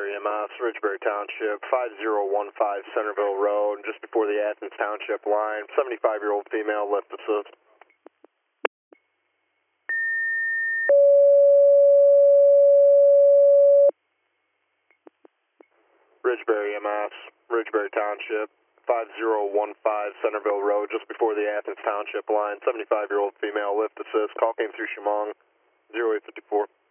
Ridgebury MS, Ridgebury Township, 5015 Centerville Road, just before the Athens Township line. 75-year-old female, lift assist. Ridgebury MS, Ridgebury Township, 5015 Centerville Road, just before the Athens Township line. 75-year-old female, lift assist. Call came through Chemung, 0854.